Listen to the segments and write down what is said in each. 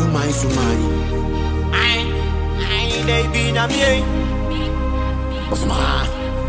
I they be na me. What's my?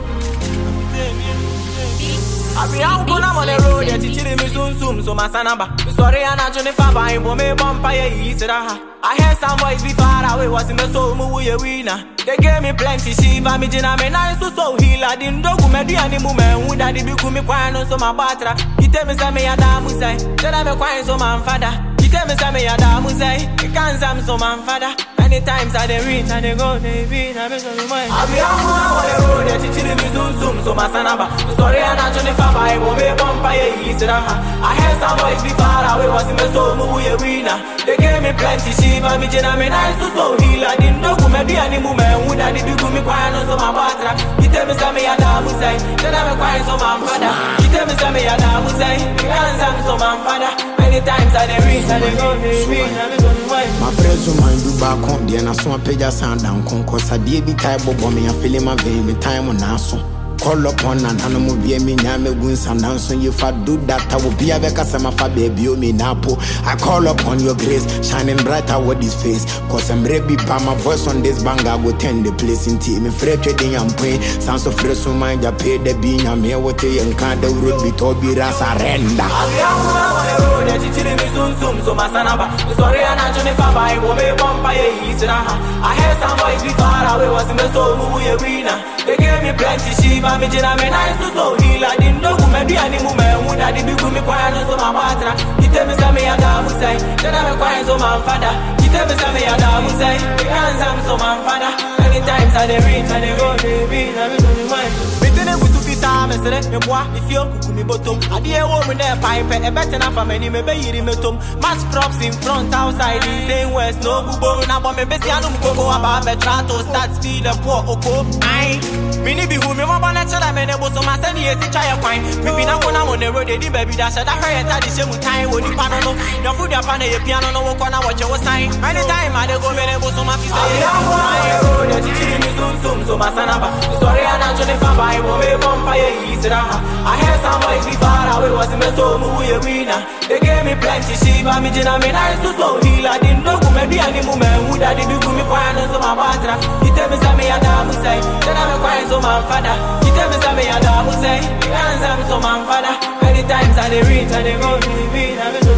I be out on the road, yeah, teaching me soon, so my sanaba. Sorry, I'm not Johnny Faba, I'm me bumpire, I heard some voice be far away, was in the soul, movie winner. They gave me plenty, she va me jina me nice, so heal. I didn't do me any moment, would I be me quiet on so my batra. He tell me some me a damusai, then I'm a quiet so my father. He tell me some me a damusai, he can't some so my father. Many times I they reach and they go, they be, I be so much. I be out on the road, they're teaching me soon, so my sanaba. Sorry, I'm not Johnny Faba, I won't be bumpire, I heard some voice be far away, was in the soul, movie winner. They gave me plenty, she va me jina me nice, so heal. I didn't know me any moment, would I be me quiet on so my batra. He tell me some me a damusai, then I'm a quiet so my father. He tell me some me a damusai, he can't some so my father. Many times I they reach and they go, they be, I be so much. My friends who mind do back home, they are so page sound down, cause I did be type of me, I feel my vein, me time on us. Call upon an animal be a minyame wins and answer. If I do that, I will be a becasama baby, me napo. I call upon your grace, shining brighter with this face. Cause I'm ready by my voice on this bang, I will tend the place in team. If Fred trading and pray, sounds of fresh so mind, I pay the bean, I'm here with you and can't the road be told be surrender. So my sanaba. Sorry, I'm not Johnny Faba, I won't be bumpire. I heard some voice be far away, was in the soul, movie arena. They gave me plenty, she va me jina me nice, so heal. I didn't know me any moment, would I be me quiet on so my batra. He tell me some me a damusai, then I'm a quiet so my father. He tell me some me a damusai, he can't some so my father. Many times I they reach and they go, they be, I be so much. If you're cooking bottom, I dear woman there pipe, a better enough for many, maybe you metum. Match props in front, outside, in same west, no boo, now but me busy, I don't go about betrato, start speed up, poor oko. I mini be who me more natural, I mean, it was on my son, yes, it's a wine. Maybe not when I'm on the road, they baby dash at a higher that is same time with the panel. No food up on the piano, no walk on what you was saying. Many time I go when it was on my feet. So my sanaba. Sorry, I'm not Johnny Faba, I won't be bumpire. I heard some voice be far away, was in the soul, movie arena. They gave me plenty, she va me jina me nice, so heal. I didn't know maybe any moment, would I be me quiet on so my batra. He tell me some me a damusai, then I'm a quiet so my father. He tell me some me a damusai, he can't some so my father. Many times I they reach and they go, they be,